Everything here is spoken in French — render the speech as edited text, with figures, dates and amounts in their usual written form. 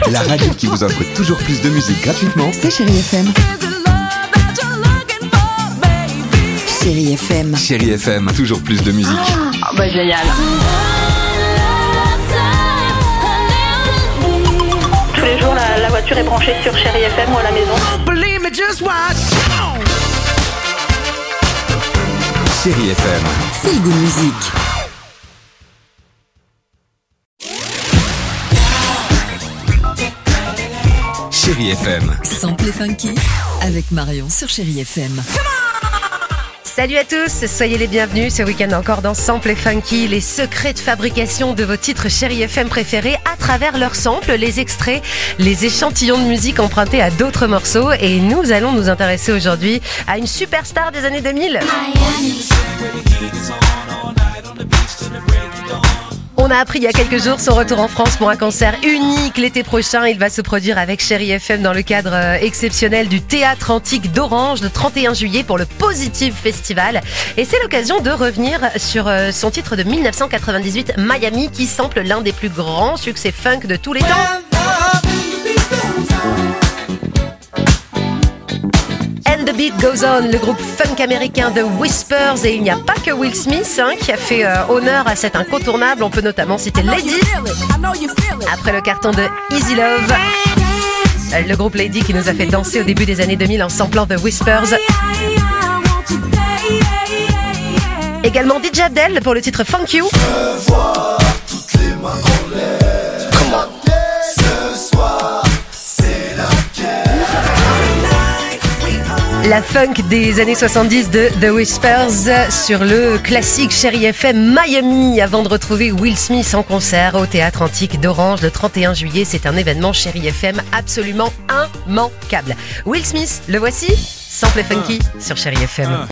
La radio qui vous offre toujours plus de musique gratuitement. C'est Chérie FM. Chérie FM. Chérie FM, toujours plus de musique. Ah bah génial. Tous les jours, la voiture est branchée sur Chérie FM ou à la maison. Chérie FM. Feel Good Music. Chérie FM. Sample et funky avec Marion sur Chérie FM. Salut à tous, soyez les bienvenus ce week-end encore dans Sample et Funky, les secrets de fabrication de vos titres Chérie FM préférés à travers leurs samples, les extraits, les échantillons de musique empruntés à d'autres morceaux. Et nous allons nous intéresser aujourd'hui à une superstar des années 2000. On a appris il y a quelques jours son retour en France pour un concert unique l'été prochain. Il va se produire avec Chérie FM dans le cadre exceptionnel du Théâtre Antique d'Orange le 31 juillet pour le Positive Festival. Et c'est l'occasion de revenir sur son titre de 1998, Miami, qui sample l'un des plus grands succès funk de tous les temps. And the Beat Goes On, le groupe funk américain The Whispers. Et il n'y a pas que Will Smith qui a fait honneur à cet incontournable. On peut notamment citer Lady, après le carton de Easy Love. Le groupe Lady qui nous a fait danser au début des années 2000 en samplant The Whispers. Également DJ Abdel pour le titre Funk You. La funk des années 70 de The Whispers sur le classique Chérie FM Miami, avant de retrouver Will Smith en concert au Théâtre Antique d'Orange le 31 juillet. C'est un événement Chérie FM absolument immanquable. Will Smith, le voici, Sample et Funky sur Chérie FM.